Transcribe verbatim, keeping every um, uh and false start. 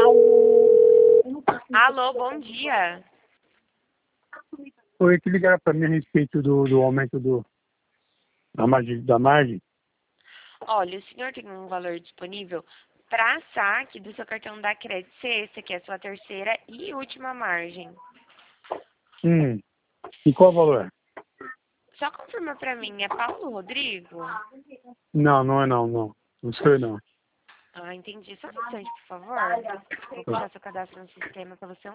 Alô, bom dia. Oi, que ligaram para mim a respeito do, do aumento do, da, margem, da margem. Olha, o senhor tem um valor disponível para saque do seu cartão da Crédito Sexta, que é a sua terceira e última margem. Hum. E qual o valor? Só confirma para mim, é Paulo Rodrigo? Não, não é não, não. Não sei não. Ah, entendi. Só um instante, por favor. Vou puxar seu cadastro no sistema para você.